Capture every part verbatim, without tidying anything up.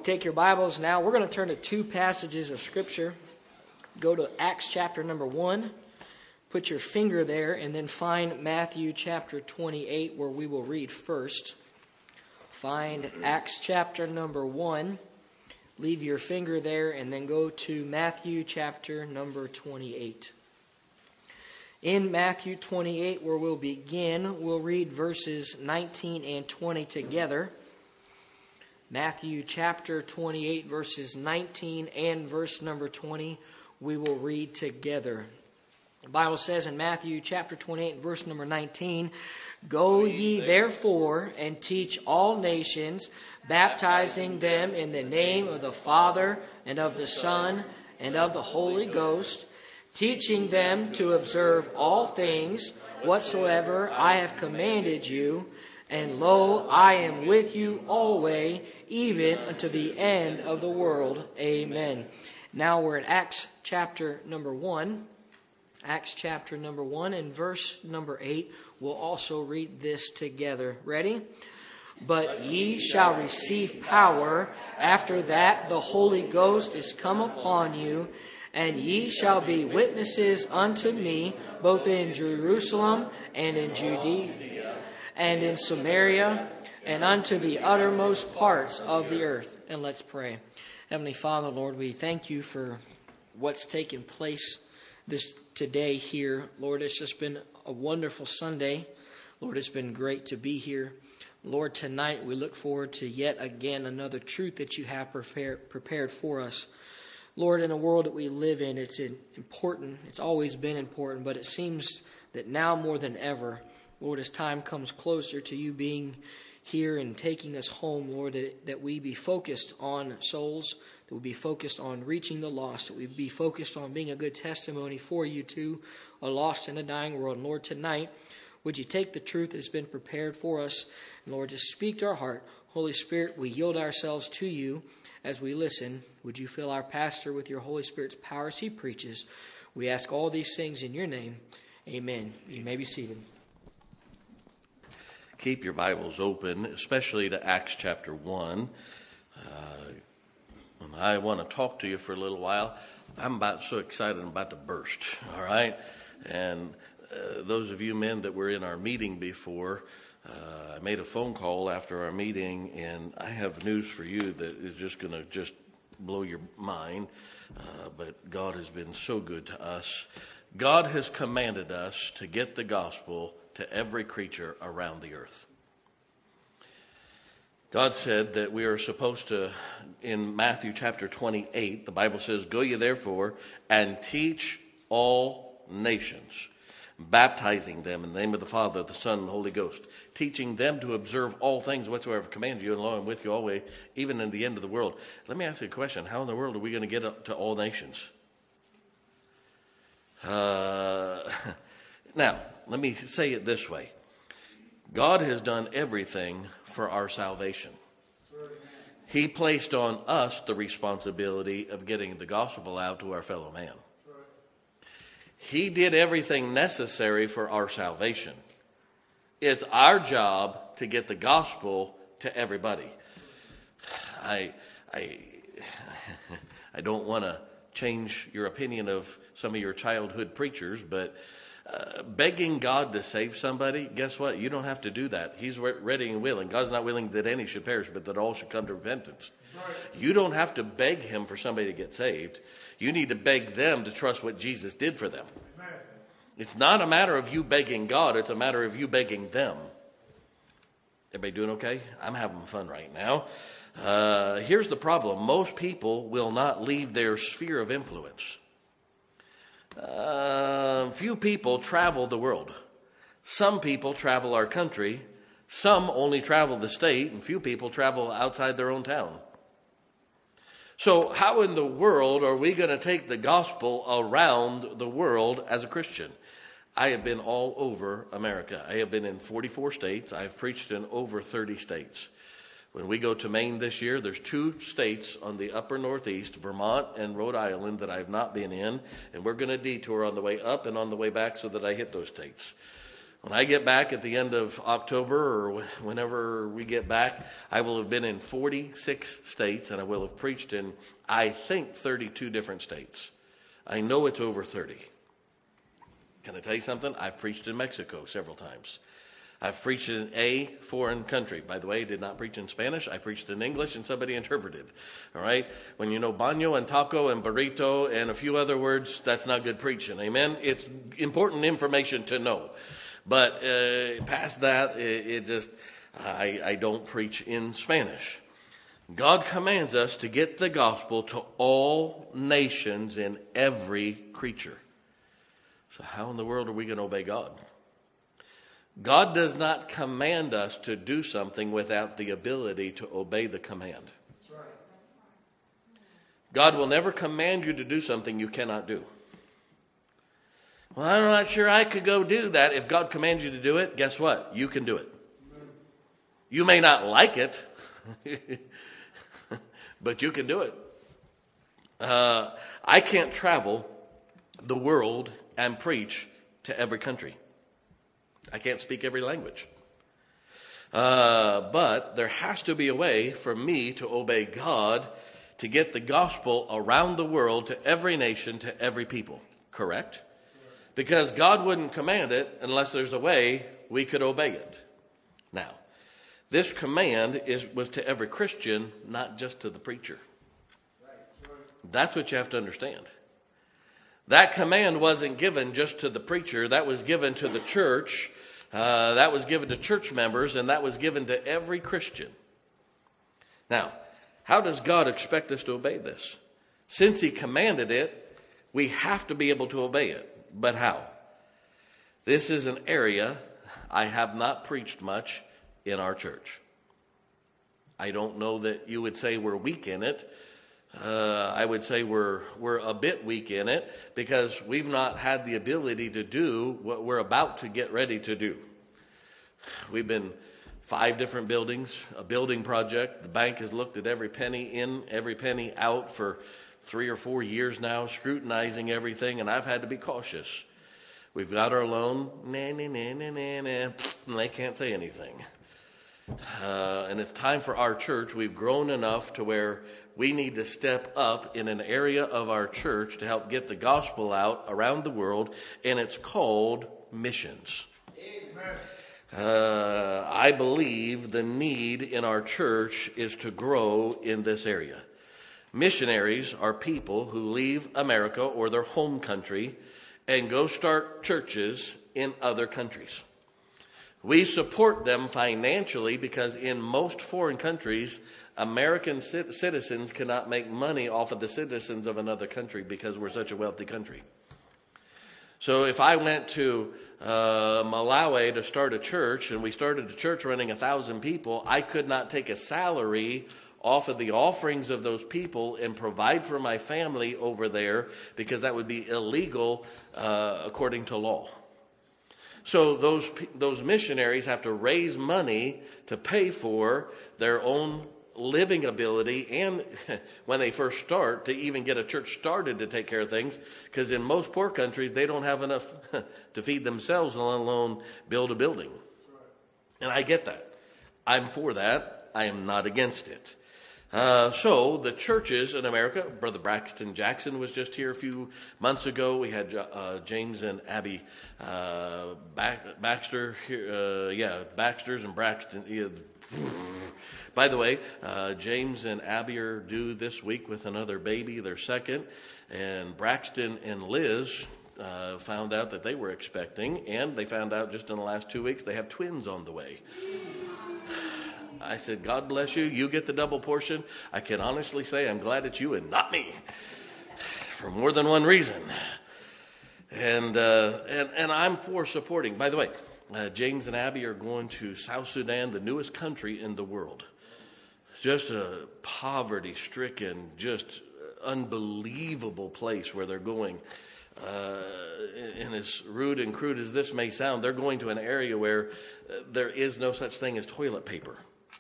take your Bibles now, we're going to turn to two passages of Scripture. Go to Acts chapter number one. Put your finger there and then find Matthew chapter twenty-eight, where we will read first. Find Acts chapter number one. Leave your finger there and then go to Matthew chapter number twenty-eight. In Matthew twenty-eight, where we'll begin, we'll read verses nineteen and twenty together. Matthew chapter twenty-eight, verses nineteen and verse number twenty, we will read together. The Bible says in Matthew chapter twenty-eight, verse number nineteen, "Go ye therefore and teach all nations, baptizing them in the name of the Father and of the Son and of the Holy Ghost, teaching them to observe all things whatsoever I have commanded you. And lo, I am with you always, even unto the end of the world. Amen." Now we're in Acts chapter number one. Acts chapter number one and verse number eight. We'll also read this together. Ready? "But ye shall receive power after that the Holy Ghost is come upon you, and ye shall be witnesses unto me, both in Jerusalem and in Judea and in Samaria, and unto the uttermost parts of the earth." And let's pray. Heavenly Father, Lord, we thank you for what's taken place this today here. Lord, it's just been a wonderful Sunday. Lord, it's been great to be here. Lord, tonight we look forward to yet again another truth that you have prepared prepared for us. Lord, in the world that we live in, it's important. It's always been important, but it seems that now more than ever, Lord, as time comes closer to you being here and taking us home, Lord, that, that we be focused on souls, that we be focused on reaching the lost, that we be focused on being a good testimony for you to a lost and a dying world. And Lord, tonight, would you take the truth that has been prepared for us, and Lord, just speak to our heart. Holy Spirit, we yield ourselves to you as we listen. Would you fill our pastor with your Holy Spirit's power as he preaches? We ask all these things in your name. Amen. You may be seated. Keep your Bibles open, especially to Acts chapter one. Uh, I want to talk to you for a little while. I'm about so excited, I'm about to burst, all right? And uh, those of you men that were in our meeting before, uh, I made a phone call after our meeting, and I have news for you that is just going to just blow your mind. Uh, but God has been so good to us. God has commanded us to get the gospel to every creature around the earth. God said that we are supposed to, in Matthew chapter twenty-eight, the Bible says, "Go ye therefore and teach all nations, baptizing them in the name of the Father, the Son, and the Holy Ghost, teaching them to observe all things whatsoever I command you, and lo, I'm with you always, even in the end of the world." Let me ask you a question. How in the world are we going to get up to all nations? Uh, now, let me say it this way. God has done everything for our salvation. He placed on us the responsibility of getting the gospel out to our fellow man. He did everything necessary for our salvation. It's our job to get the gospel to everybody. I, I, I don't want to change your opinion of some of your childhood preachers, but uh, begging God to save somebody, guess what? You don't have to do that. He's ready and willing. God's not willing that any should perish, but that all should come to repentance. You don't have to beg him for somebody to get saved. You need to beg them to trust what Jesus did for them. It's not a matter of you begging God. It's a matter of you begging them. Everybody doing okay? I'm having fun right now. Uh, here's the problem. Most people will not leave their sphere of influence. Uh, few people travel the world. Some people travel our country. Some only travel the state, and few people travel outside their own town. So how in the world are we going to take the gospel around the world as a Christian? I have been all over America. I have been in forty-four states. I've preached in over thirty states. When we go to Maine this year, there's two states on the upper northeast, Vermont and Rhode Island, that I've not been in. And we're going to detour on the way up and on the way back so that I hit those states. When I get back at the end of October or whenever we get back, I will have been in forty-six states, and I will have preached in, I think, thirty-two different states. I know it's over thirty. Can I tell you something? I've preached in Mexico several times. I've preached in a foreign country. By the way, I did not preach in Spanish. I preached in English, and somebody interpreted. All right? When you know baño and taco and burrito and a few other words, that's not good preaching. Amen? It's important information to know. But uh, past that, it, it just, I, I don't preach in Spanish. God commands us to get the gospel to all nations and every creature. So how in the world are we going to obey God? God does not command us to do something without the ability to obey the command. That's right. God will never command you to do something you cannot do. Well, I'm not sure I could go do that. If God commands you to do it, guess what? You can do it. You may not like it, but you can do it. Uh, I can't travel the world and preach to every country. I can't speak every language. Uh, but there has to be a way for me to obey God to get the gospel around the world to every nation, to every people. Correct? Because God wouldn't command it unless there's a way we could obey it. Now, this command is was to every Christian, not just to the preacher. That's what you have to understand. That command wasn't given just to the preacher. That was given to the church. Uh, that was given to church members, and that was given to every Christian. Now, how does God expect us to obey this? Since he commanded it, we have to be able to obey it. But how? This is an area I have not preached much in our church. I don't know that you would say we're weak in it. Uh, I would say we're we're a bit weak in it because we've not had the ability to do what we're about to get ready to do. We've been five different buildings, a building project. The bank has looked at every penny in, every penny out for three or four years now, scrutinizing everything, and I've had to be cautious. We've got our loan, nah, nah, nah, nah, nah, nah, and they can't say anything. Uh, and it's time for our church. We've grown enough to where we need to step up in an area of our church to help get the gospel out around the world, and it's called missions. Amen. Uh, I believe the need in our church is to grow in this area. Missionaries are people who leave America or their home country and go start churches in other countries. We support them financially because in most foreign countries, American citizens cannot make money off of the citizens of another country because we're such a wealthy country. So if I went to uh, Malawi to start a church and we started a church running a thousand people, I could not take a salary off of the offerings of those people and provide for my family over there because that would be illegal uh, according to law. So those those missionaries have to raise money to pay for their own living ability and when they first start to even get a church started to take care of things, because in most poor countries they don't have enough to feed themselves, let alone build a building. And I get that. I'm for that. I am not against it. Uh, so the churches in America, Brother Braxton Jackson was just here a few months ago. We had uh, James and Abby uh, Baxter, uh, yeah, Baxters and Braxton. Yeah. By the way, uh, James and Abby are due this week with another baby, their second, and Braxton and Liz uh, found out that they were expecting, and they found out just in the last two weeks they have twins on the way. I said, God bless you. You get the double portion. I can honestly say I'm glad it's you and not me for more than one reason. And uh, and, and I'm for supporting. By the way, uh, James and Abby are going to South Sudan, the newest country in the world. It's just a poverty-stricken, just unbelievable place where they're going. Uh, and as rude and crude as this may sound, they're going to an area where there is no such thing as toilet paper.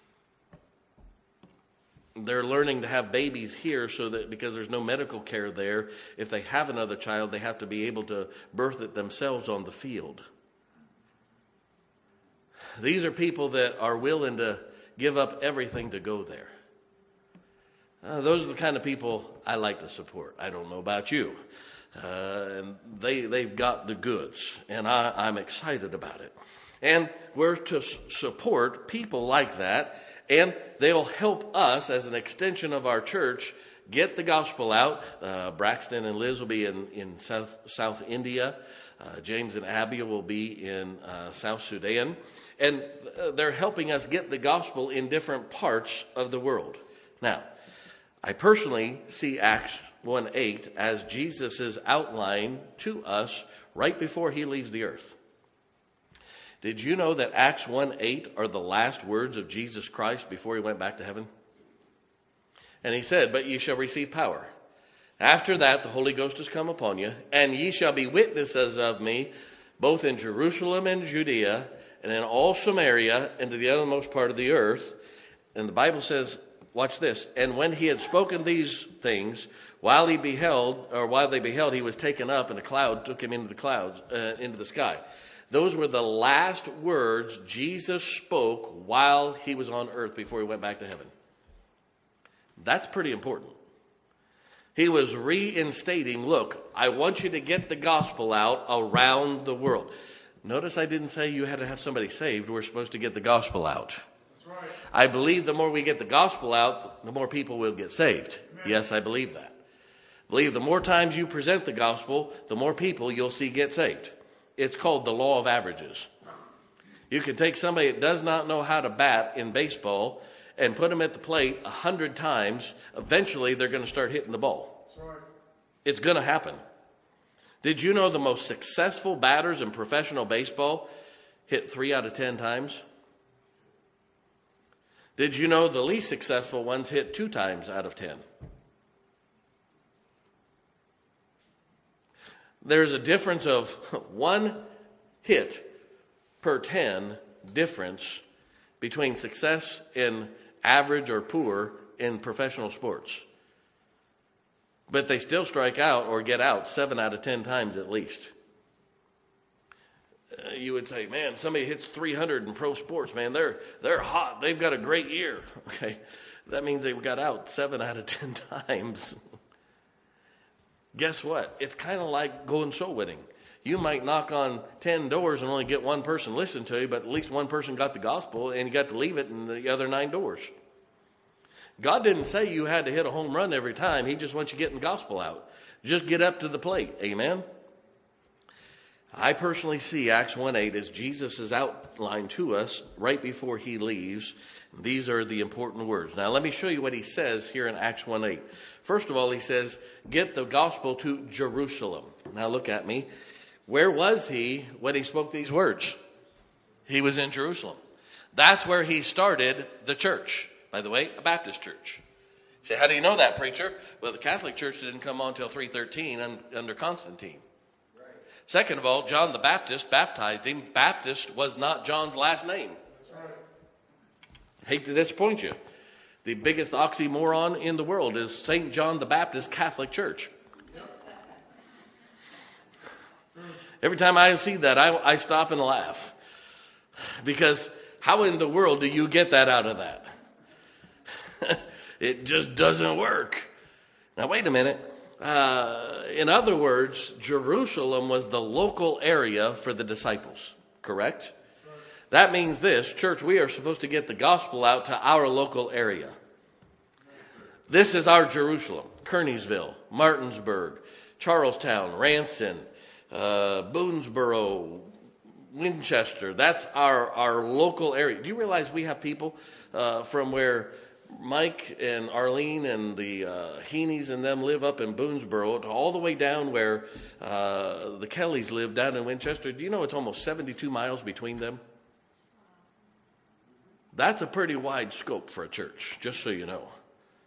They're learning to have babies here so that because there's no medical care there, if they have another child, they have to be able to birth it themselves on the field. These are people that are willing to give up everything to go there. Uh, those are the kind of people I like to support. I don't know about you. Uh, and they, they've got the goods, and I, I'm excited about it. And we're to s- support people like that, and they'll help us as an extension of our church get the gospel out. Uh, Braxton and Liz will be in, in South, South India. Uh, James and Abby will be in uh, South Sudan. And uh, they're helping us get the gospel in different parts of the world. Now, I personally see Acts one eight as Jesus' outline to us right before he leaves the earth. Did you know that Acts one eight are the last words of Jesus Christ before he went back to heaven? And he said, "But ye shall receive power. After that, the Holy Ghost has come upon you, and ye shall be witnesses of me, both in Jerusalem and Judea, and in all Samaria, and to the uttermost part of the earth." And the Bible says, watch this, "And when he had spoken these things, while he beheld, or while they beheld, he was taken up, and a cloud took him into the clouds, uh, into the sky." Those were the last words Jesus spoke while he was on earth before he went back to heaven. That's pretty important. He was reinstating, look, I want you to get the gospel out around the world. Notice I didn't say you had to have somebody saved. We're supposed to get the gospel out. That's right. I believe the more we get the gospel out, the more people will get saved. Amen. Yes, I believe that. I believe the more times you present the gospel, the more people you'll see get saved. It's called the law of averages. You can take somebody that does not know how to bat in baseball and put them at the plate a hundred times. Eventually, they're going to start hitting the ball. That's right. It's going to happen. Did you know the most successful batters in professional baseball hit three out of ten times? Did you know the least successful ones hit two times out of ten? There's a difference of one hit per ten difference between success in average or poor in professional sports. But they still strike out or get out seven out of ten times at least. Uh, you would say, man, somebody hits three hundred in pro sports, man, they're they're hot. They've got a great year. Okay, that means they got out seven out of ten times. Guess what? It's kind of like going soul winning. You might knock on ten doors and only get one person listen to you, but at least one person got the gospel and you got to leave it in the other nine doors. God didn't say you had to hit a home run every time. He just wants you getting the gospel out. Just get up to the plate. Amen? I personally see Acts one eight as Jesus' outline to us right before he leaves. These are the important words. Now, let me show you what he says here in Acts one eight. First of all, he says, get the gospel to Jerusalem. Now, look at me. Where was he when he spoke these words? He was in Jerusalem. That's where he started the church. By the way, a Baptist church. You say, how do you know that, preacher? Well, the Catholic Church didn't come on until three thirteen under Constantine. Right. Second of all, John the Baptist baptized him. Baptist was not John's last name. That's right. Hate to disappoint you. The biggest oxymoron in the world is Saint John the Baptist Catholic Church. Every time I see that, I, I stop and laugh. Because how in the world do you get that out of that? It just doesn't work. Now, wait a minute. Uh, in other words, Jerusalem was the local area for the disciples, correct? That means this, church, we are supposed to get the gospel out to our local area. This is our Jerusalem, Kearneysville, Martinsburg, Charlestown, Ranson, uh, Boonesboro, Winchester. That's our, our local area. Do you realize we have people uh, from where Mike and Arlene and the uh, Heaney's and them live up in Boonesboro, all the way down where uh, the Kellys live down in Winchester? Do you know it's almost seventy-two miles between them? That's a pretty wide scope for a church, just so you know.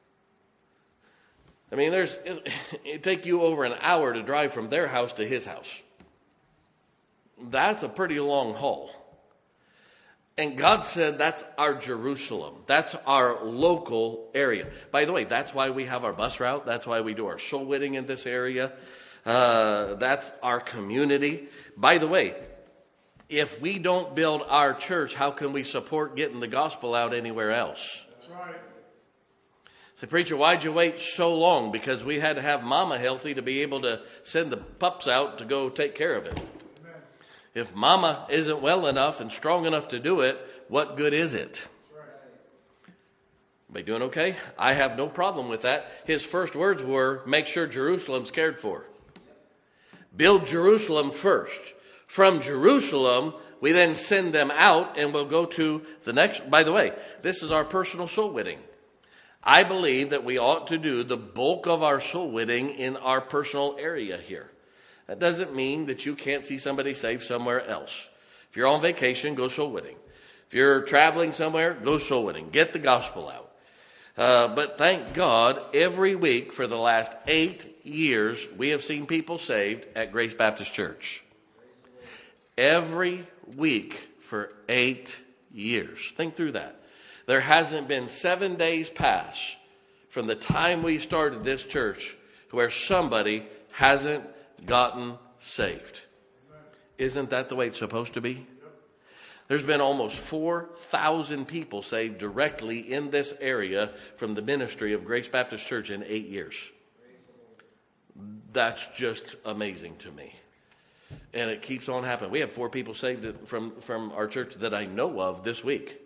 I mean, there's it, it'd take you over an hour to drive from their house to his house. That's a pretty long haul. And God said that's our Jerusalem. That's our local area. By the way, that's why we have our bus route. That's why we do our soul winning in this area. Uh, that's our community. By the way, If we don't build our church, how can we support getting the gospel out anywhere else? That's right. Say, preacher, why'd you wait so long? Because we had to have mama healthy to be able to send the pups out to go take care of it. Amen. If mama isn't well enough and strong enough to do it, what good is it? Everybody doing okay? I have no problem with that. His first words were, make sure Jerusalem's cared for. Build Jerusalem first. From Jerusalem, we then send them out and we'll go to the next. By the way, this is our personal soul winning. I believe that we ought to do the bulk of our soul winning in our personal area here. That doesn't mean that you can't see somebody saved somewhere else. If you're on vacation, go soul winning. If you're traveling somewhere, go soul winning. Get the gospel out. Uh, but thank God, every week for the last eight years, we have seen people saved at Grace Baptist Church. Every week for eight years. Think through that. There hasn't been seven days pass from the time we started this church where somebody hasn't gotten saved. Isn't that the way it's supposed to be? There's been almost four thousand people saved directly in this area from the ministry of Grace Baptist Church in eight years. That's just amazing to me. And it keeps on happening. We have four people saved from, from our church that I know of this week.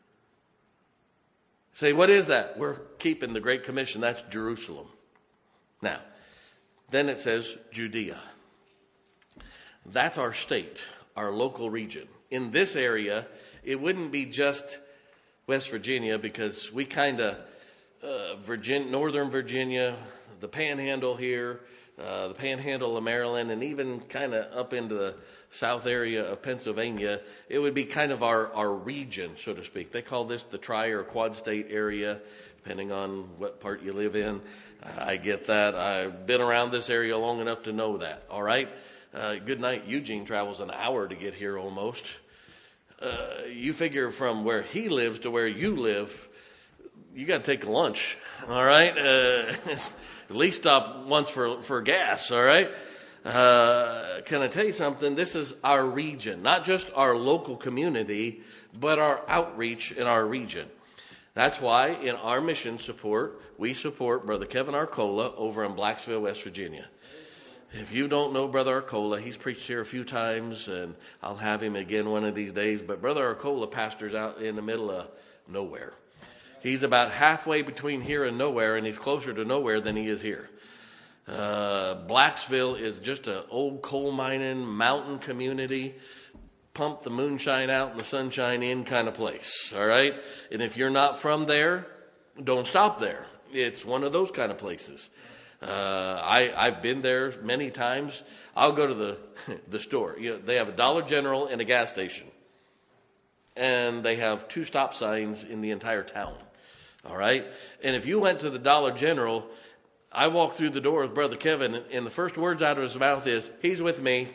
Say, what is that? We're keeping the Great Commission. That's Jerusalem. Now, then it says Judea. That's our state, our local region. In this area, it wouldn't be just West Virginia because we kind of, uh, Virgin, Northern Virginia, the Panhandle here, uh, the Panhandle of Maryland, and even kind of up into the south area of Pennsylvania, it would be kind of our, our region, so to speak. They call this the tri or quad state area, depending on what part you live in. I get that. I've been around this area long enough to know that, all right? Uh, good night. Eugene travels an hour to get here almost. Uh, you figure from where he lives to where you live, you got to take a lunch, all right? Uh, at least stop once for, for gas, all right? Uh, can I tell you something? This is our region, not just our local community, but our outreach in our region. That's why in our mission support, we support Brother Kevin Arcola over in Blacksville, West Virginia. If you don't know Brother Arcola, he's preached here a few times, and I'll have him again one of these days. But Brother Arcola pastors out in the middle of nowhere. He's about halfway between here and nowhere, and he's closer to nowhere than he is here. Uh, Blacksville is just an old coal mining mountain community, pump the moonshine out and the sunshine in kind of place, all right? And if you're not from there, don't stop there. It's one of those kind of places. Uh, I, I've been there many times. I'll go to the the store. You know, they have a Dollar General and a gas station. And they have two stop signs in the entire town. All right? And if you went to the Dollar General, I walked through the door with Brother Kevin, and the first words out of his mouth is, he's with me.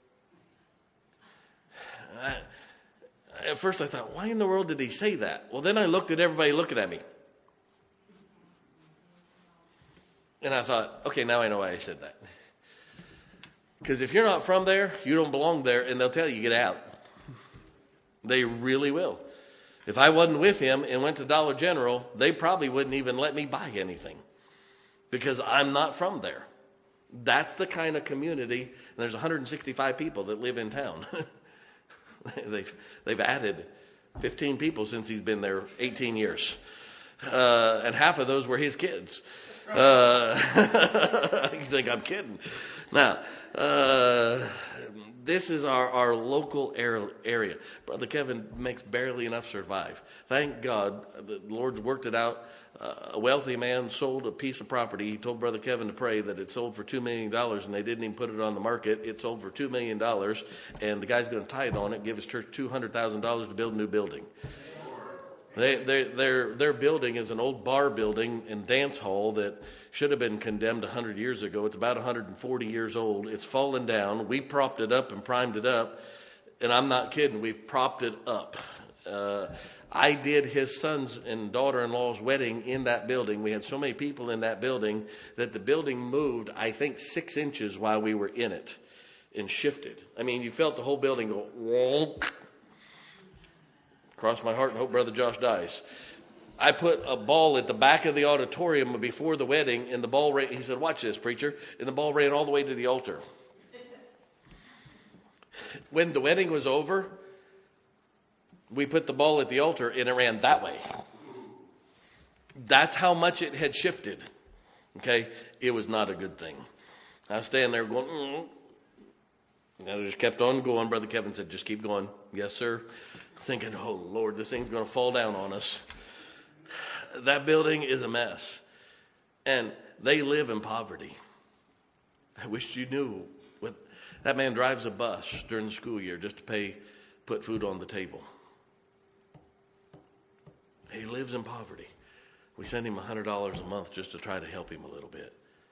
I, at first I thought, why in the world did he say that? Well, then I looked at everybody looking at me. And I thought, okay, now I know why I said that. Because if you're not from there, you don't belong there, and they'll tell you, get out. They really will. If I wasn't with him and went to Dollar General, they probably wouldn't even let me buy anything because I'm not from there. That's the kind of community, and there's one hundred sixty-five people that live in town. they've, they've added fifteen people since he's been there eighteen years. Uh, and half of those were his kids. Uh, you think I'm kidding? Now, uh, this is our, our local area. Brother Kevin makes barely enough to survive. Thank God the Lord worked it out. Uh, a wealthy man sold a piece of property. He told Brother Kevin to pray that it sold for two million dollars, and they didn't even put it on the market. It sold for two million dollars, and the guy's going to tithe on it, give his church two hundred thousand dollars to build a new building. They, their, their building is an old bar building and dance hall that should have been condemned one hundred years ago. It's about one hundred forty years old. It's fallen down. We propped it up and primed it up. And I'm not kidding. We've propped it up. Uh, I did his son's and daughter-in-law's wedding in that building. We had so many people in that building that the building moved, I think, six inches while we were in it. and shifted. I mean, you felt the whole building go, wonk. Cross my heart and hope Brother Josh dies. I put a ball at the back of the auditorium before the wedding, and the ball ran, he said, watch this, preacher, and the ball ran all the way to the altar. When the wedding was over, we put the ball at the altar, and it ran that way. That's how much it had shifted. Okay? It was not a good thing. I was standing there going, mm. And I just kept on going. Brother Kevin said, just keep going. Yes, sir. Thinking, oh, Lord, this thing's going to fall down on us. That building is a mess. And they live in poverty. I wish you knew. What, that man drives a bus during the school year just to pay, put food on the table. He lives in poverty. We send him one hundred dollars a month just to try to help him a little bit.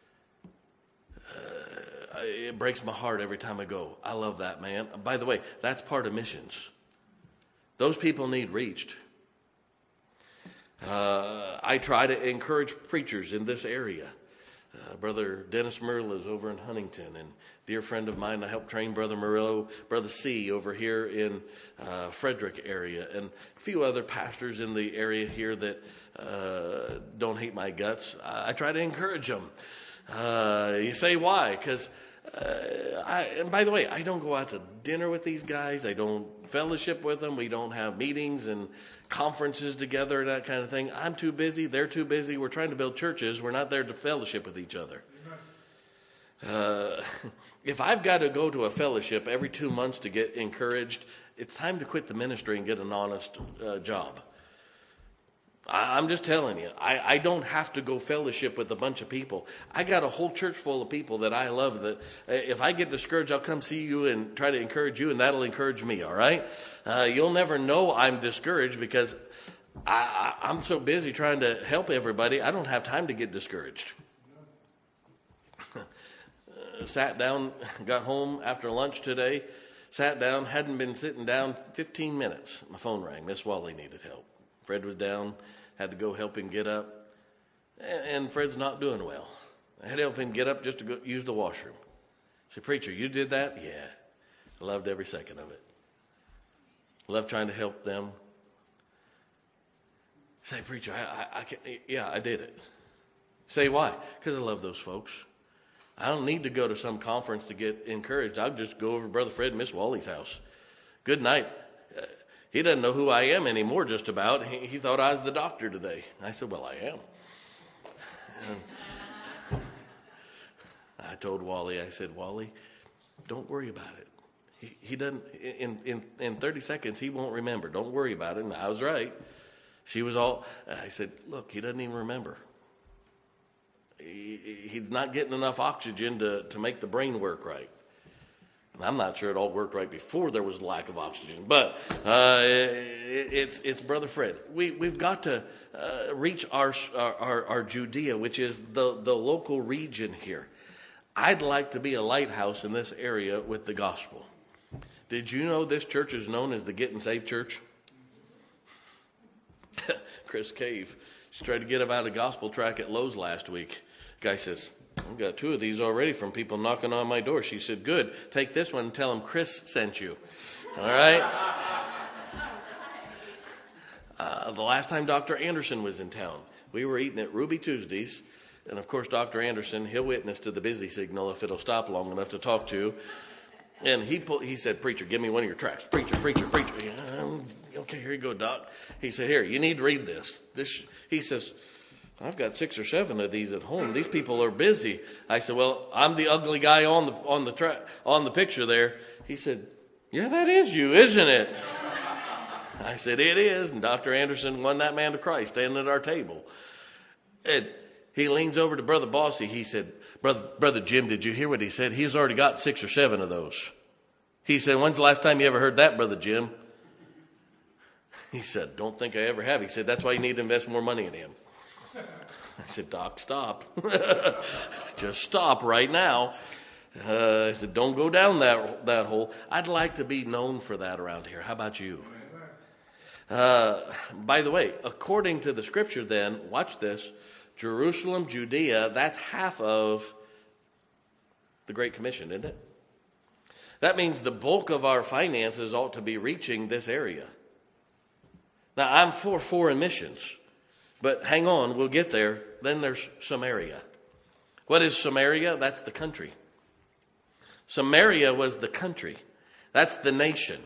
Uh, it breaks my heart every time I go. I love that man. By the way, that's part of missions. Those people need reached. Uh, I try to encourage preachers in this area. Uh, Brother Dennis Murillo is over in Huntington, and a dear friend of mine, I helped train Brother Murillo, Brother C over here in uh, Frederick area, and a few other pastors in the area here that uh, don't hate my guts. I, I try to encourage them. Uh, you say why? Because, uh, I, and by the way, I don't go out to dinner with these guys. I don't fellowship with them. We don't have meetings and conferences together, that kind of thing. I'm too busy. They're too busy. We're trying to build churches. We're not there to fellowship with each other. Uh, if I've got to go to a fellowship every two months to get encouraged, it's time to quit the ministry and get an honest uh, job. I, I'm just telling you, I, I don't have to go fellowship with a bunch of people. I got a whole church full of people that I love that uh, if I get discouraged, I'll come see you and try to encourage you, and that'll encourage me, all right? Uh, you'll never know I'm discouraged because I, I, I'm so busy trying to help everybody, I don't have time to get discouraged. uh, sat down, got home after lunch today, sat down, hadn't been sitting down fifteen minutes. My phone rang. Miss Wally needed help. Fred was down, had to go help him get up, and, and Fred's not doing well. I had to help him get up just to go use the washroom. I said, preacher, you did that? Yeah. I loved every second of it. Love trying to help them. Say, preacher, I, I, I can, yeah, I did it. Say, why? Because I love those folks. I don't need to go to some conference to get encouraged. I'll just go over to Brother Fred and Miss Wally's house. Good night. Uh, he doesn't know who I am anymore, just about. He, he thought I was the doctor today. I said, well, I am. And I told Wally, I said, Wally, don't worry about it. He, he doesn't, in, in, in thirty seconds, he won't remember. Don't worry about it. And I was right. She was all, I said, look, he doesn't even remember. He, he's not getting enough oxygen to, to make the brain work right. And I'm not sure it all worked right before there was lack of oxygen. But uh, it, it's it's Brother Fred. We, we've got to uh, reach our, our, our Judea, which is the, the local region here. I'd like to be a lighthouse in this area with the gospel. Did you know this church is known as the Getting Saved Church? Chris Cave. She tried to get about a gospel track at Lowe's last week. Guy says, I've got two of these already from people knocking on my door. She said, good. Take this one and tell them Chris sent you. All right? Uh, the last time Doctor Anderson was in town, we were eating at Ruby Tuesdays. And, of course, Doctor Anderson, he'll witness to the busy signal if it'll stop long enough to talk to. And he pulled, he said, preacher, give me one of your tracts. Preacher, preacher, preacher. Yeah, okay, here you go, Doc. He said, here, you need to read this. This. He says, I've got six or seven of these at home. These people are busy. I said, well, I'm the ugly guy on the on the tra- on the picture there. He said, yeah, that is you, isn't it? I said, it is. And Doctor Anderson won that man to Christ standing at our table. And he leans over to Brother Bossy. He said, Brother, Brother Jim, did you hear what he said? He's already got six or seven of those. He said, when's the last time you ever heard that, Brother Jim? He said, don't think I ever have. He said, that's why you need to invest more money in him. I said, Doc, stop. Just stop right now. Uh, I said, don't go down that that hole. I'd like to be known for that around here. How about you? Uh, by the way, according to the scripture then, watch this, Jerusalem, Judea, that's half of the Great Commission, isn't it? That means the bulk of our finances ought to be reaching this area. Now, I'm for foreign missions, but hang on, we'll get there. Then there's Samaria. What is Samaria? That's the country. Samaria was the country. That's the nation.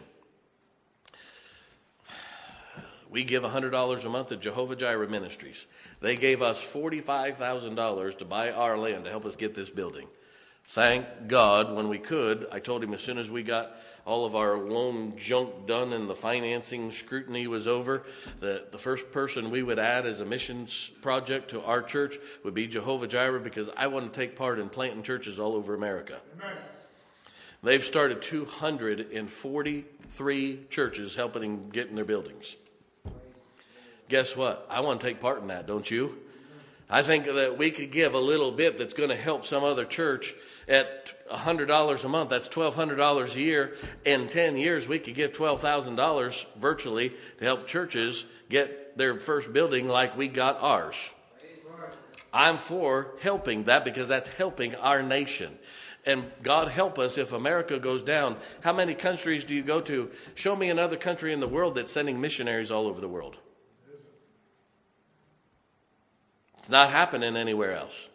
We give one hundred dollars a month to Jehovah Jireh Ministries. They gave us forty-five thousand dollars to buy our land to help us get this building. Thank God, when we could, I told him as soon as we got all of our loan junk done and the financing scrutiny was over, that the first person we would add as a missions project to our church would be Jehovah Jireh, because I want to take part in planting churches all over America. Amen. They've started two hundred forty-three churches helping get in their buildings. Guess what? I want to take part in that, don't you? I think that we could give a little bit that's going to help some other church at one hundred dollars a month. That's twelve hundred dollars a year. In ten years, we could give twelve thousand dollars virtually to help churches get their first building like we got ours. I'm for helping that, because that's helping our nation. And God help us if America goes down. How many countries do you go to? Show me another country in the world that's sending missionaries all over the world. It's not happening anywhere else.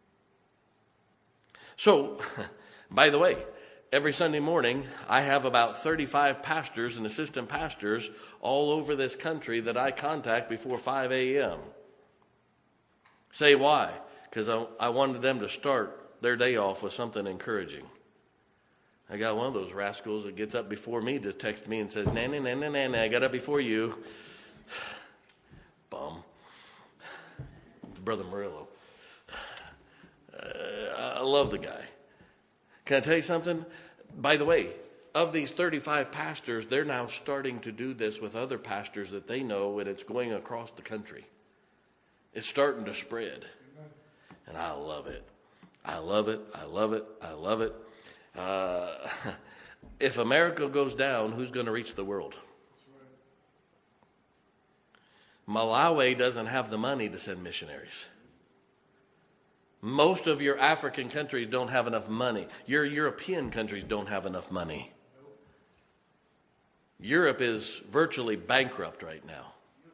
So, by the way, every Sunday morning, I have about thirty-five pastors and assistant pastors all over this country that I contact before five a.m. Say why? Because I, I wanted them to start their day off with something encouraging. I got one of those rascals that gets up before me to text me and says, nanny, nanny, nanny, I got up before you. Bum. Brother Murillo. Uh, I love the guy. Can I tell you something? By the way, of these thirty-five pastors, they're now starting to do this with other pastors that they know, and it's going across the country. It's starting to spread. And I love it. I love it. I love it. I love it. Uh, if America goes down, who's going to reach the world? Malawi doesn't have the money to send missionaries. Most of your African countries don't have enough money. Your European countries don't have enough money. Europe is virtually bankrupt right now.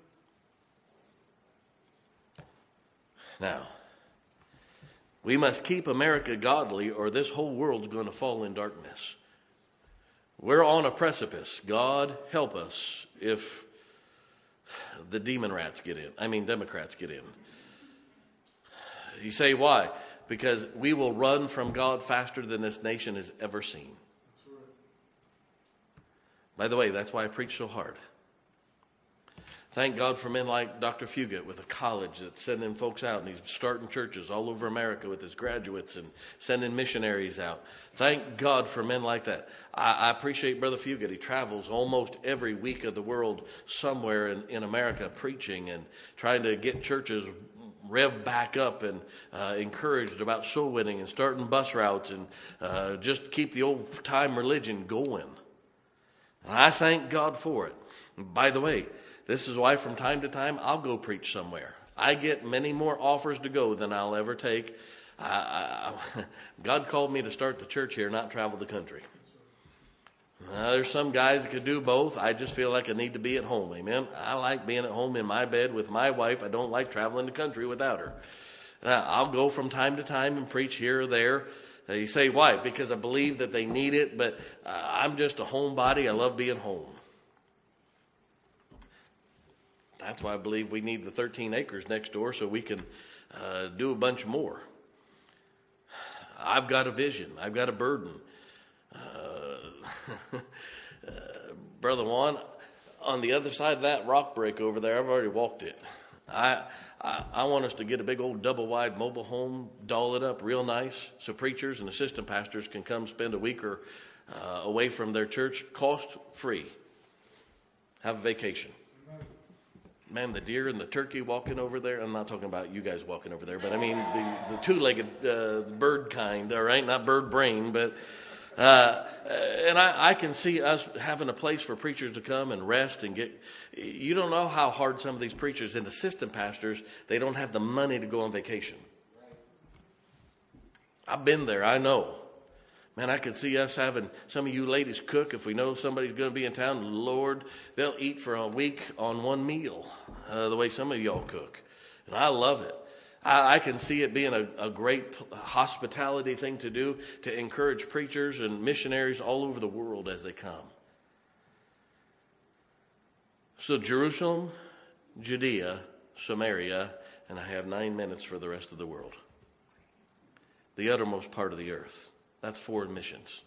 Now, we must keep America godly, or this whole world's going to fall in darkness. We're on a precipice. God help us if the demon rats get in. I mean, Democrats get in. You say why? Because we will run from God faster than this nation has ever seen. By the way, that's why I preach so hard. Thank God for men like Doctor Fugit with a college that's sending folks out, and he's starting churches all over America with his graduates and sending missionaries out. Thank God for men like that. I, I appreciate Brother Fugit. He travels almost every week of the world somewhere in, in America preaching and trying to get churches rev back up and uh, encouraged about soul winning and starting bus routes and uh, just keep the old time religion going. And I thank God for it. And by the way, this is why from time to time I'll go preach somewhere. I get many more offers to go than I'll ever take. I, I, God called me to start the church here, not travel the country. Uh, there's some guys that could do both. I just feel like I need to be at home. Amen. I like being at home in my bed with my wife. I don't like traveling the country without her. Uh, I'll go from time to time and preach here or there. Uh, you say, why? Because I believe that they need it, but uh, I'm just a homebody. I love being home. That's why I believe we need the thirteen acres next door so we can uh, do a bunch more. I've got a vision. I've got a burden. Uh, uh, Brother Juan, on the other side of that rock break over there, I've already walked it. I, I I want us to get a big old double-wide mobile home, doll it up real nice, so preachers and assistant pastors can come spend a week or uh, away from their church, cost-free. Have a vacation. Man, the deer and the turkey walking over there, I'm not talking about you guys walking over there, but I mean the, the two-legged uh, bird kind, all right? Not bird brain, but... Uh, and I, I can see us having a place for preachers to come and rest and get... You don't know how hard some of these preachers and assistant pastors, they don't have the money to go on vacation. I've been there, I know. Man, I could see us having some of you ladies cook. If we know somebody's going to be in town, Lord, they'll eat for a week on one meal, uh, the way some of y'all cook. And I love it. I, I can see it being a, a great hospitality thing to do, to encourage preachers and missionaries all over the world as they come. So Jerusalem, Judea, Samaria, and I have nine minutes for the rest of the world. The uttermost part of the earth. That's foreign missions.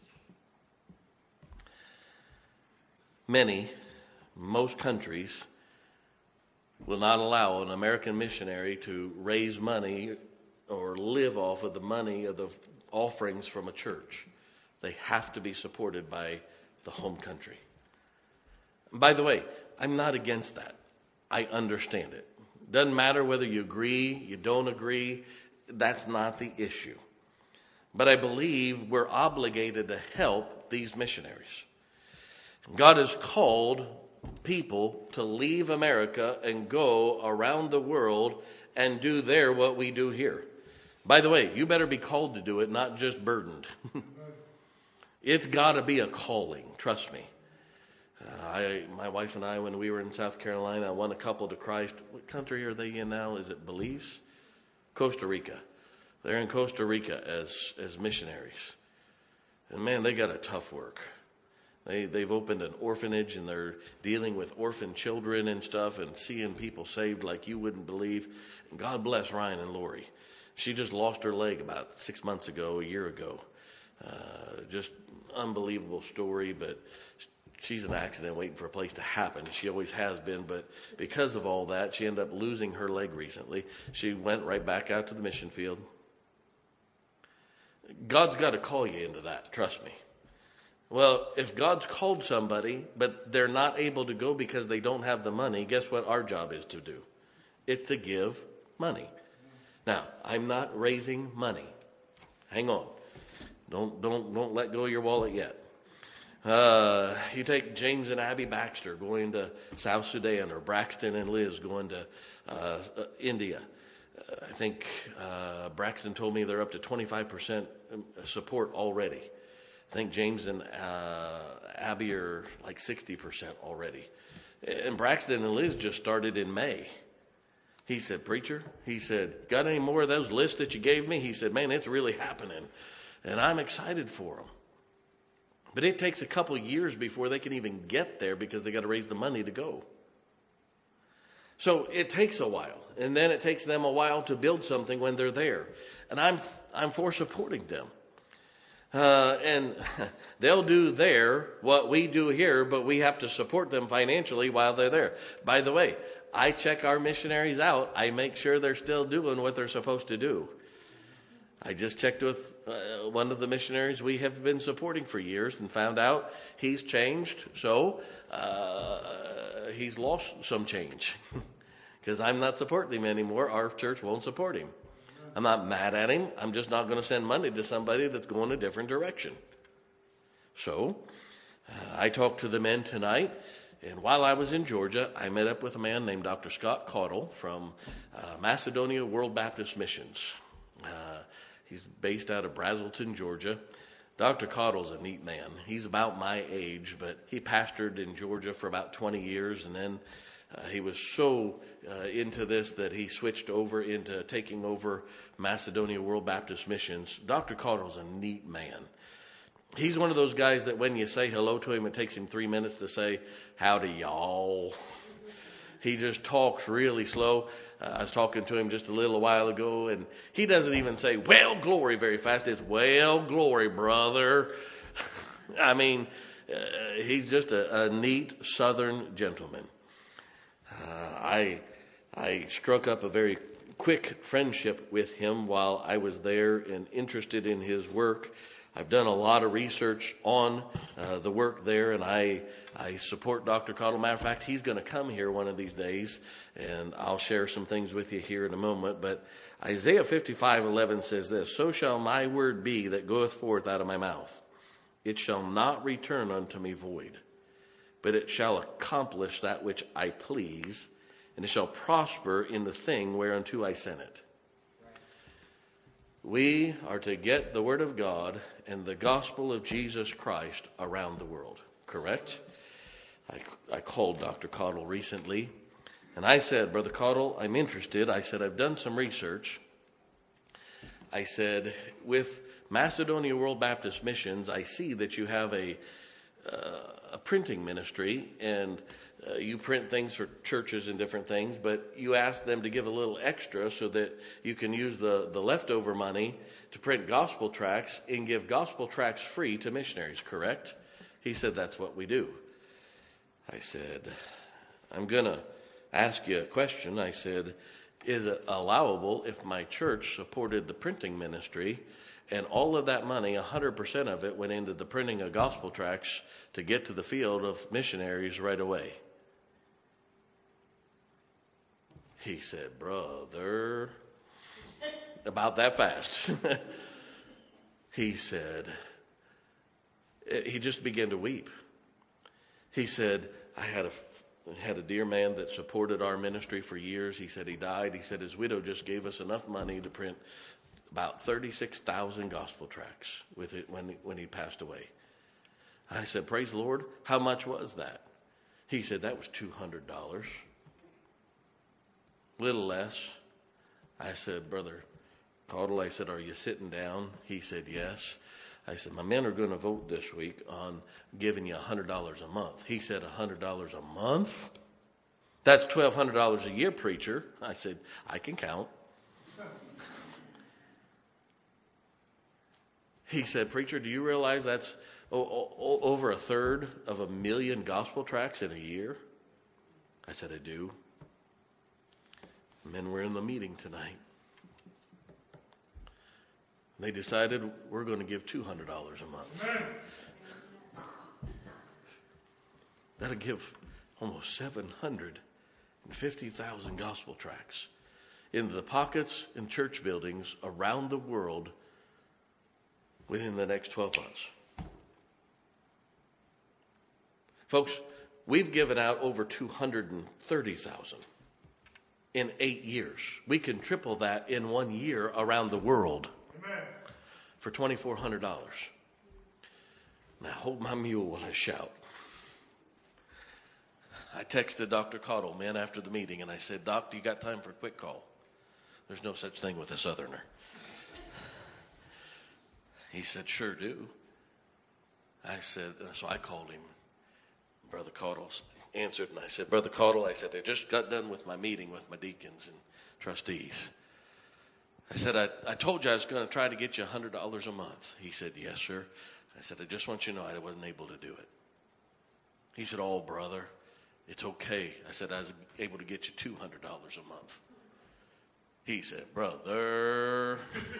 Many, most countries will not allow an American missionary to raise money or live off of the money of the offerings from a church. They have to be supported by the home country. By the way, I'm not against that. I understand it. Doesn't matter whether you agree, you don't agree. That's not the issue. But I believe we're obligated to help these missionaries. God has called people to leave America and go around the world and do there what we do here. By the way, you better be called to do it, not just burdened. It's got to be a calling, trust me. Uh, I, my wife and I, when we were in South Carolina, won a couple to Christ. What country are they in now? Is it Belize? Costa Rica. They're in Costa Rica as, as missionaries. And man, they got a tough work. They, they've opened an orphanage and they're dealing with orphan children and stuff and seeing people saved like you wouldn't believe. And God bless Ryan and Lori. She just lost her leg about six months ago, a year ago. Uh, just unbelievable story, but she's an accident waiting for a place to happen. She always has been, but because of all that, she ended up losing her leg recently. She went right back out to the mission field. God's got to call you into that, trust me. Well, if God's called somebody, but they're not able to go because they don't have the money, guess what our job is to do? It's to give money. Now, I'm not raising money. Hang on. Don't don't don't let go of your wallet yet. Uh, you take James and Abby Baxter going to South Sudan, or Braxton and Liz going to uh, uh, India. I think uh, Braxton told me they're up to twenty-five percent support already. I think James and uh, Abby are like sixty percent already. And Braxton and Liz just started in May. He said, preacher, he said, got any more of those lists that you gave me? He said, man, it's really happening. And I'm excited for them. But it takes a couple years before they can even get there because they got to raise the money to go. So it takes a while, and then it takes them a while to build something when they're there. And I'm I'm for supporting them. Uh, and they'll do there what we do here, but we have to support them financially while they're there. By the way, I check our missionaries out. I make sure they're still doing what they're supposed to do. I just checked with uh, one of the missionaries we have been supporting for years and found out he's changed. So uh, he's lost some change because I'm not supporting him anymore. Our church won't support him. I'm not mad at him. I'm just not going to send money to somebody that's going a different direction. So uh, I talked to the men tonight. And while I was in Georgia, I met up with a man named Doctor Scott Caudle from uh, Macedonia World Baptist Missions. Uh, he's based out of Brazelton, Georgia. Doctor Caudle's a neat man. He's about my age, but he pastored in Georgia for about twenty years, and then uh, he was so uh, into this that he switched over into taking over Macedonia World Baptist Missions. Doctor Caudle's a neat man. He's one of those guys that when you say hello to him, it takes him three minutes to say, howdy, y'all. He just talks really slow. Uh, I was talking to him just a little while ago, and he doesn't even say, well, glory, very fast. It's, well, glory, brother. I mean, uh, he's just a, a neat Southern gentleman. Uh, I, I struck up a very quick friendship with him while I was there and interested in his work. I've done a lot of research on uh, the work there, and I I support Doctor Caudle. Matter of fact, he's going to come here one of these days, and I'll share some things with you here in a moment. But Isaiah fifty-five eleven says this, so shall my word be that goeth forth out of my mouth. It shall not return unto me void, but it shall accomplish that which I please, and it shall prosper in the thing whereunto I sent it. We are to get the Word of God and the gospel of Jesus Christ around the world, correct? I, I called Doctor Cottle recently, and I said, Brother Cottle, I'm interested. I said, I've done some research. I said, with Macedonia World Baptist Missions, I see that you have a, uh, a printing ministry, and uh, you print things for churches and different things, but you ask them to give a little extra so that you can use the, the leftover money to print gospel tracts and give gospel tracts free to missionaries, correct? He said, that's what we do. I said, I'm going to ask you a question. I said, is it allowable if my church supported the printing ministry and all of that money, one hundred percent of it, went into the printing of gospel tracts to get to the field of missionaries right away? He said, brother, about that fast. He said, he just began to weep. He said, I had a, had a dear man that supported our ministry for years. He said he died. He said his widow just gave us enough money to print about thirty-six thousand gospel tracts with it when, when he passed away. I said, praise the Lord. How much was that? He said, that was two hundred dollars. Little less. I said, Brother Cottle, I said, are you sitting down? He said, yes. I said, my men are going to vote this week on giving you one hundred dollars a month. He said, one hundred dollars a month? That's twelve hundred dollars a year, preacher. I said, I can count. He said, preacher, do you realize that's o- o- over a third of a million gospel tracts in a year? I said, I do. Men were in the meeting tonight. They decided we're going to give two hundred dollars a month. That'll give almost seven hundred fifty thousand gospel tracts into the pockets and church buildings around the world within the next twelve months. Folks, we've given out over two hundred thirty thousand in eight years. We can triple that in one year around the world. Amen. For two thousand four hundred dollars. Now hold my mule while I shout. I texted Doctor Cottle, man, after the meeting, and I said, Doc, do you got time for a quick call? There's no such thing with a Southerner. He said, sure do. I said, so I called him. Brother Cottle answered, and I said, Brother Cottle, I said, I just got done with my meeting with my deacons and trustees. I said, I, I told you I was going to try to get you one hundred dollars a month. He said, yes, sir. I said, I just want you to know I wasn't able to do it. He said, oh, brother, it's okay. I said, I was able to get you two hundred dollars a month. He said, brother.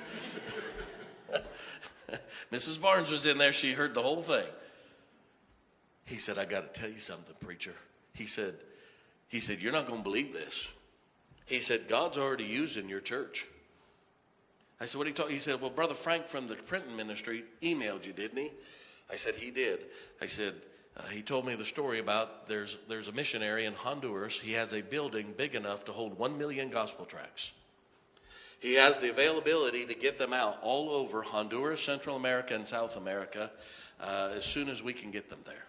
Missus Barnes was in there. She heard the whole thing. He said, I got to tell you something, preacher. He said, he said, you're not going to believe this. He said, God's already using your church. I said, what he told? He said, well, Brother Frank from the printing ministry emailed you, didn't he? I said, he did. I said, uh, he told me the story about there's there's a missionary in Honduras. He has a building big enough to hold one million gospel tracts. He has the availability to get them out all over Honduras, Central America, and South America uh, as soon as we can get them there.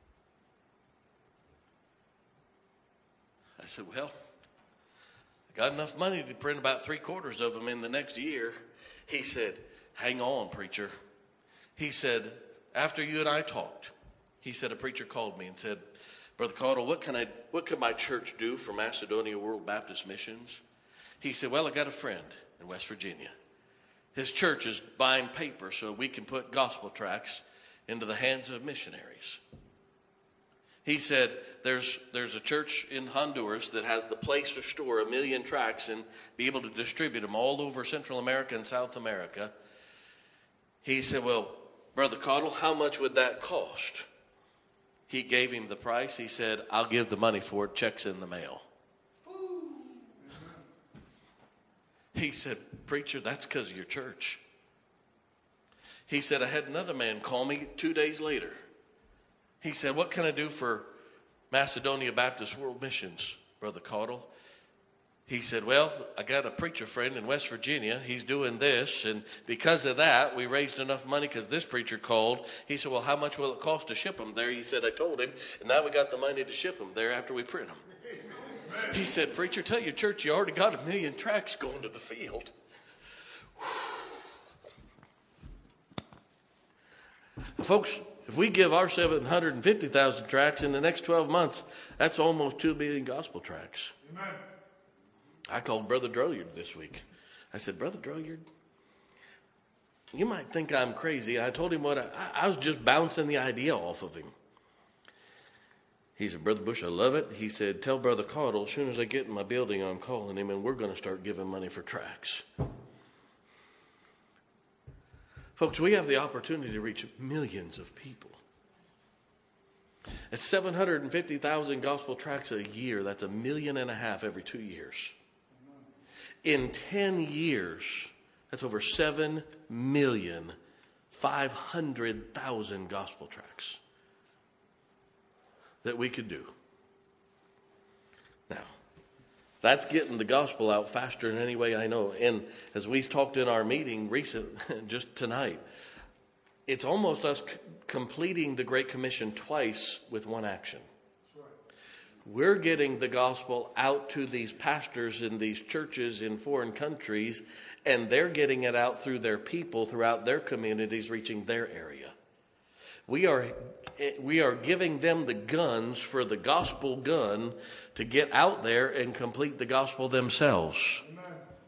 I said, well, I got enough money to print about three quarters of them in the next year. He said, hang on, preacher. He said, after you and I talked, he said, a preacher called me and said, Brother Cottle, what can I, what can my church do for Macedonia World Baptist Missions? He said, well, I got a friend in West Virginia. His church is buying paper so we can put gospel tracts into the hands of missionaries. He said, there's there's a church in Honduras that has the place to store a million tracts and be able to distribute them all over Central America and South America. He said, well, Brother Cottle, how much would that cost? He gave him the price. He said, I'll give the money for it. Check's in the mail. He said, preacher, that's because of your church. He said, I had another man call me two days later. He said, what can I do for Macedonia Baptist World Missions, Brother Cottle? He said, well, I got a preacher friend in West Virginia. He's doing this. And because of that, we raised enough money because this preacher called. He said, well, how much will it cost to ship them there? He said, I told him. And now we got the money to ship them there after we print them. He said, preacher, tell your church you already got a million tracts going to the field. Folks, if we give our seven hundred fifty thousand tracts in the next twelve months, that's almost two million gospel tracts. Amen. I called Brother Droyard this week. I said, Brother Droyard, you might think I'm crazy. I told him what I, I was just bouncing the idea off of him. He said, Brother Bush, I love it. He said, tell Brother Caudle, as soon as I get in my building, I'm calling him, and we're going to start giving money for tracts. Folks, we have the opportunity to reach millions of people. At seven hundred fifty thousand gospel tracts a year, that's a million and a half every two years. In ten years, that's over seven million five hundred thousand gospel tracts that we could do. Now, that's getting the gospel out faster than any way I know. And as we talked in our meeting recent, just tonight, it's almost us c- completing the Great Commission twice with one action. We're getting the gospel out to these pastors in these churches in foreign countries, and they're getting it out through their people throughout their communities, reaching their area. We are we are giving them the guns for the gospel gun to get out there and complete the gospel themselves. Amen.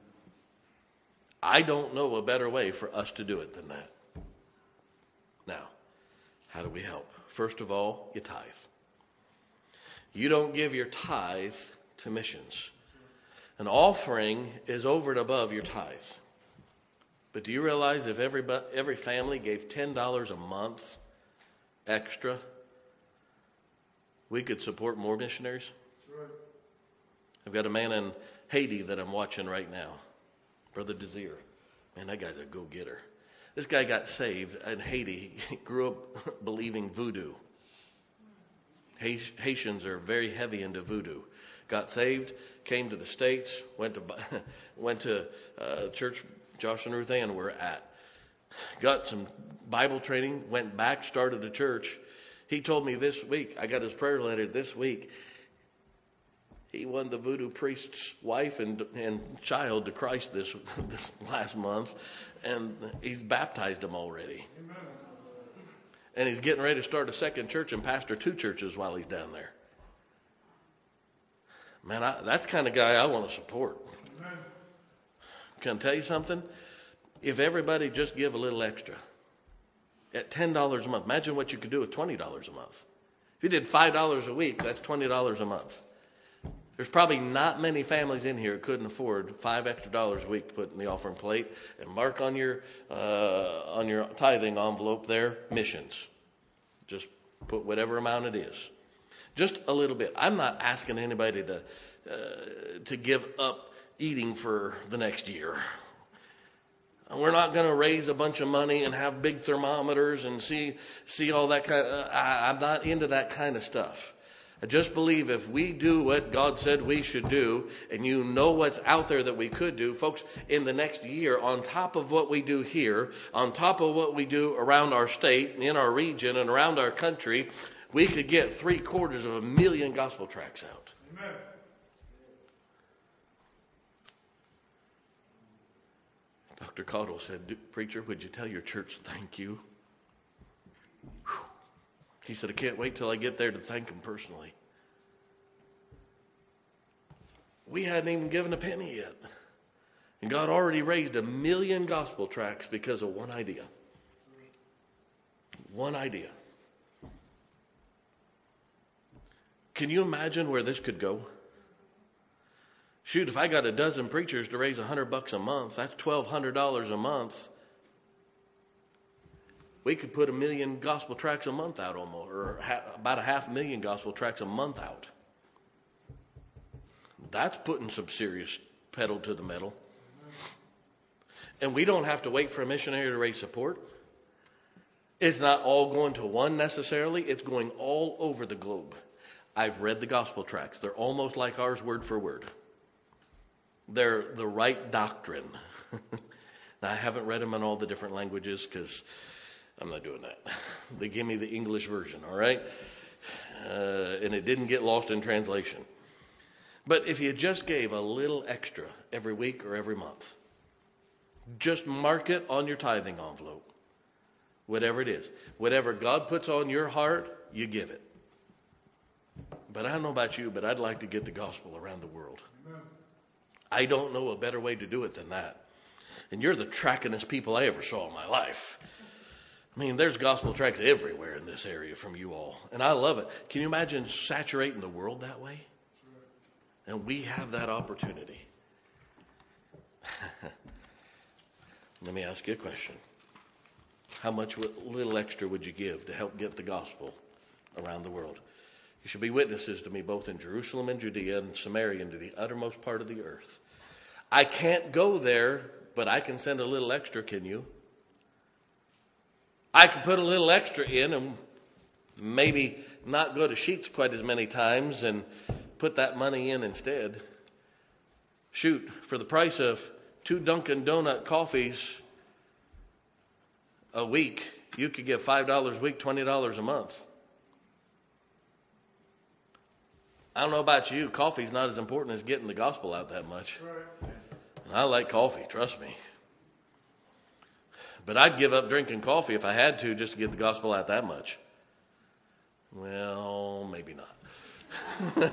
I don't know a better way for us to do it than that. Now, how do we help? First of all, you tithe. You don't give your tithe to missions. An offering is over and above your tithe. But do you realize if every, every family gave ten dollars a month extra, we could support more missionaries? Right. I've got a man in Haiti that I'm watching right now, Brother Desir. Man, that guy's a go-getter. This guy got saved in Haiti. He grew up believing voodoo. Haitians are very heavy into voodoo. Got saved, came to the States, went to went to uh, church Josh and Ruth Ann were at. Got some Bible training, went back, started a church. He told me this week, I got his prayer letter this week, he won the voodoo priest's wife and and child to Christ this this last month, and he's baptized them already. Amen. And he's getting ready to start a second church and pastor two churches while he's down there. Man, I, that's the kind of guy I want to support. Amen. Can I tell you something? If everybody just give a little extra, at ten dollars a month, imagine what you could do with twenty dollars a month. If you did five dollars a week, that's twenty dollars a month. There's probably not many families in here who couldn't afford five extra dollars a week to put in the offering plate and mark on your uh, on your tithing envelope there, missions. Just put whatever amount it is. Just a little bit. I'm not asking anybody to uh, to give up eating for the next year. We're not going to raise a bunch of money and have big thermometers and see see all that kind of, I, I'm not into that kind of stuff. I just believe if we do what God said we should do, and you know what's out there that we could do, folks, in the next year, on top of what we do here, on top of what we do around our state, in our region, and around our country, we could get three quarters of a million gospel tracts out. Amen. Doctor Caudle said, preacher, would you tell your church thank you? Whew. He said, I can't wait till I get there to thank him personally. We hadn't even given a penny yet. And God already raised a million gospel tracts because of one idea. One idea. Can you imagine where this could go? Shoot, if I got a dozen preachers to raise a hundred bucks a month, that's twelve hundred dollars a month. We could put a million gospel tracts a month out almost, or ha- about a half million gospel tracts a month out. That's putting some serious pedal to the metal. And we don't have to wait for a missionary to raise support. It's not all going to one necessarily. It's going all over the globe. I've read the gospel tracts. They're almost like ours word for word. They're the right doctrine. Now, I haven't read them in all the different languages because I'm not doing that. They give me the English version, all right? Uh, and it didn't get lost in translation. But if you just gave a little extra every week or every month, just mark it on your tithing envelope, whatever it is. Whatever God puts on your heart, you give it. But I don't know about you, but I'd like to get the gospel around the world. Amen. I don't know a better way to do it than that. And you're the trackingest people I ever saw in my life. I mean, there's gospel tracts everywhere in this area from you all. And I love it. Can you imagine saturating the world that way? And we have that opportunity. Let me ask you a question. How much little extra would you give to help get the gospel around the world? You should be witnesses to me both in Jerusalem and Judea and Samaria and to the uttermost part of the earth. I can't go there, but I can send a little extra, can you? I can put a little extra in and maybe not go to Sheetz quite as many times and put that money in instead. Shoot, for the price of two Dunkin' Donut coffees a week, you could get five dollars a week, twenty dollars a month. I don't know about you, coffee's not as important as getting the gospel out that much. And I like coffee, trust me. But I'd give up drinking coffee if I had to just to get the gospel out that much. Well, maybe not.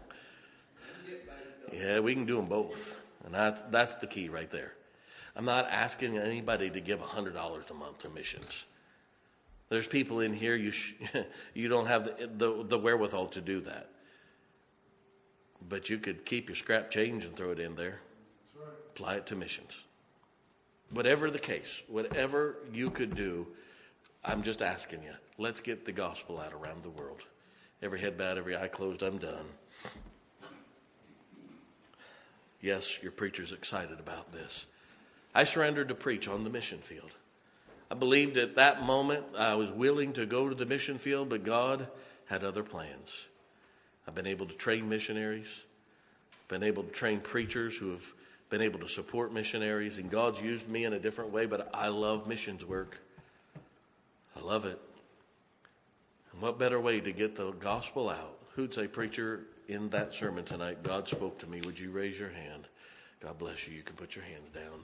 Yeah, we can do them both. And that's, that's the key right there. I'm not asking anybody to give one hundred dollars a month to missions. There's people in here, you sh- you don't have the, the, the wherewithal to do that. But you could keep your scrap change and throw it in there. Apply it to missions. Whatever the case, whatever you could do, I'm just asking you, let's get the gospel out around the world. Every head bowed, every eye closed, I'm done. Yes, your preacher's excited about this. I surrendered to preach on the mission field. I believed at that moment I was willing to go to the mission field, but God had other plans. I've been able to train missionaries, been able to train preachers who have been able to support missionaries, and God's used me in a different way, but I love missions work. I love it. And what better way to get the gospel out? Who'd say, preacher, in that sermon tonight, God spoke to me. Would you raise your hand? God bless you. You can put your hands down.